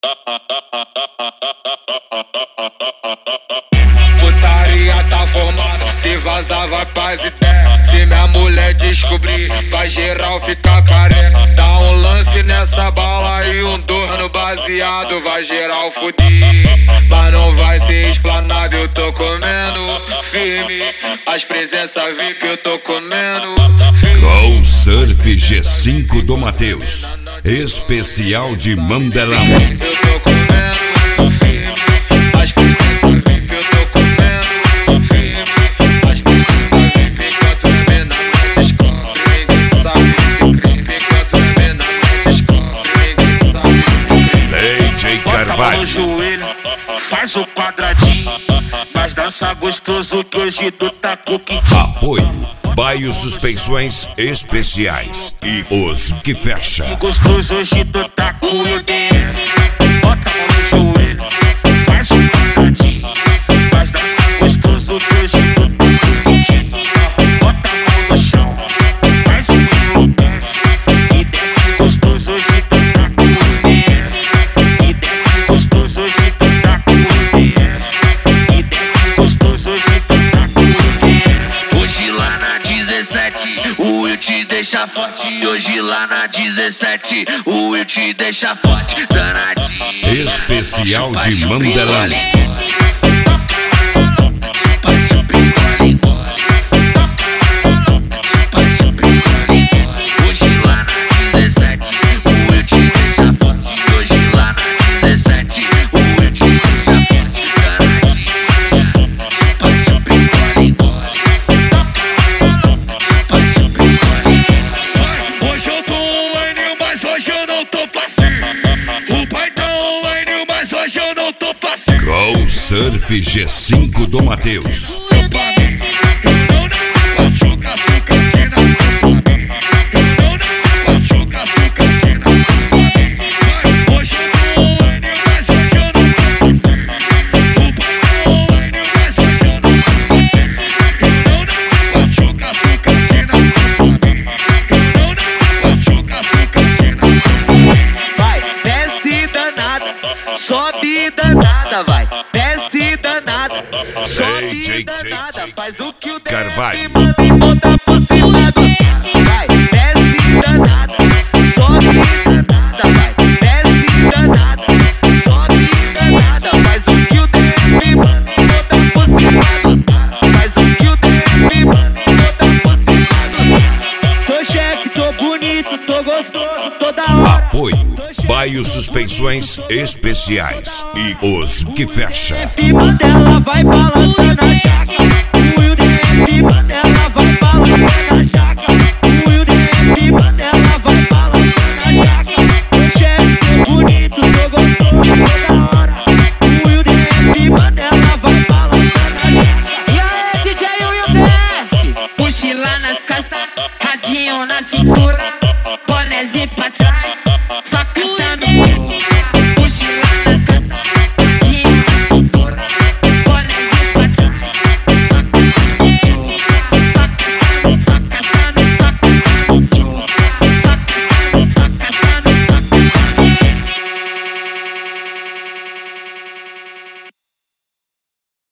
Putaria tá formada, se vazar vai pras ideias. Se minha mulher descobrir, vai geral ficar careca. Dá um lance nessa bala e um dor no baseado, vai geral fuder. Mas não vai ser explanado, eu tô comendo firme. As presenças VIP eu tô comendo firme. Go Surf G5 do Matheus, especial de Mandelão. Eu tô comendo firme. As presenças VIP eu tô comendo firme. As presenças VIP enquanto a mina não descobre. Ninguém sabe esse crime. Enquanto a mina não descobre, ninguém sabe esse crime. DJ Bota a mão Carvalho. no joelho, faz o quadradinho, mas dança gostoso que hoje tu tá com o kit. Apoio Baio Suspensões Especiais e os que fecha. Gostoso hoje tu tá com o DF. Bota a mão no joelho, faz o quadradinho, mas dança gostoso que hoje tu tá com o kit. Bota a mão no chão, faz o enlouquece e desce gostoso hoje tu tá com o DF. E desce gostoso hoje tu tá com o DF. E desce gostoso hoje tu tá com o DF. Hoje lá na 17, o Will te deixa forte. Hoje lá na 17, o Will te deixa forte. Danadinho. Especial de Mandelão. Hoje lá na 17, o Will te deixa forte. Hoje lá na 17, o Will te deixa forte. Danadinha. Passa o bigode embora. Hoje eu tô online, mas hoje eu não tô fácil. O pai tá online, mas hoje eu não tô fácil. Go Surf G5 do Matheus. Eu não nasci com açúcar, açúcar que nasceu pra mim. Eu não nasci com açúcar, açúcar que nasceu pra mim. Hoje eu tô online, mas hoje eu não tô fácil. O pai tá online, mas hoje eu não tô fácil. Eu não nasci com açúcar, açúcar que nasceu pra mim. Eu não nasci com açúcar, açúcar que nasceu pra mim. Vai, desce danada, sobe danada, vai, desce danada, sobe DJ danada, faz o que o Carvalho. DF manda e bota por cima dos caras. Vai, desce danada, sobe danada, vai, desce danada, sobe danada, faz o que o DF manda e bota por cima dos caras. Faz o que o DF manda e bota por cima dos caras. Tô chefe, tô bonito, tô gostoso, toda hora. Apoio Baio Suspensões Especiais e os que fecha. Ela vai balançar na jaca. O Will DF, ela vai balançar na jaca. O Will DF, ela vai balançar na jaca. Tô chefe, tô bonito, tô gostoso toda hora. O Will DF, ela vai balançar na jaca. E aí, DJ Will DF, mochila nas costas, radinho na cintura, bonézinho pra